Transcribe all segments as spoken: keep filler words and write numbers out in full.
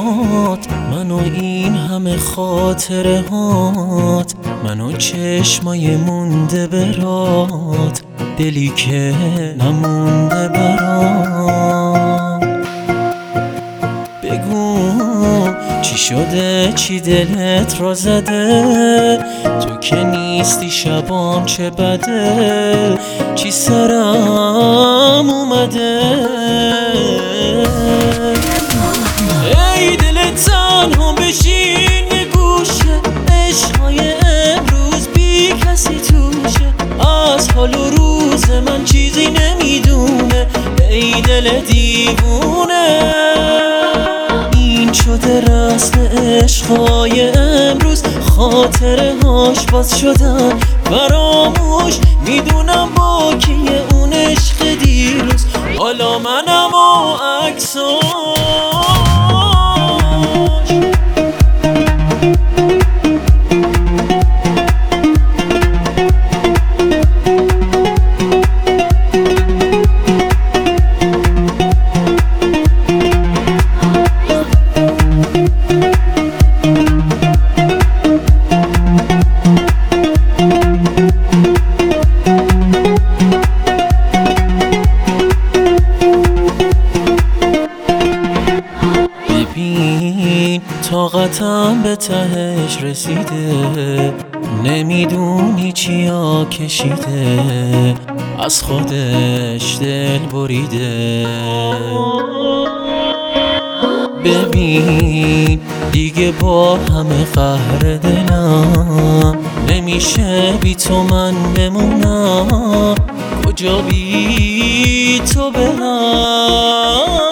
چشمات منو این همه خاطره هات، منو چشمای مونده برات، دلی که نمونده برات. بگو چی شده، چی دلت را زده، تو که نیستی شبام چه بده، چی سرم اومده. ای دل تنها بشین یه گوشه، عشقای امروز بی کسی توشه، از حال و روز من چیزی نمیدونه. ای دل دیوونه، این شده رسم عشقای امروز، خاطره هاش باز شدن فراموش، میدونم با کیه اون عشق دیروز، حالا منم و عکساش. طاقتم به تهش رسیده، نمیدونی چیا کشیده، از خودش دل بریده. ببین دیگه با همه قهر دلم، نمیشه بی تو من بمونم، کجا بی تو برم.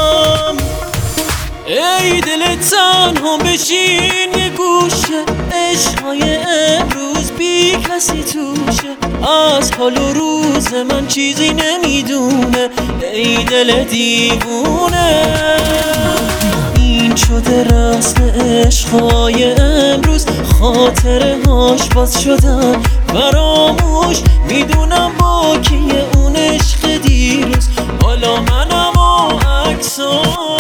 ای دل تنها بشین یه گوشه، عشقای امروز بی کسی توشه، از حال و روز من چیزی نمیدونه. ای دل دیوونه، این شده رسم عشقای امروز، خاطره هاش باز شدن فراموش، میدونم با کیه اون عشق دیروز، حالا منم و عکساش.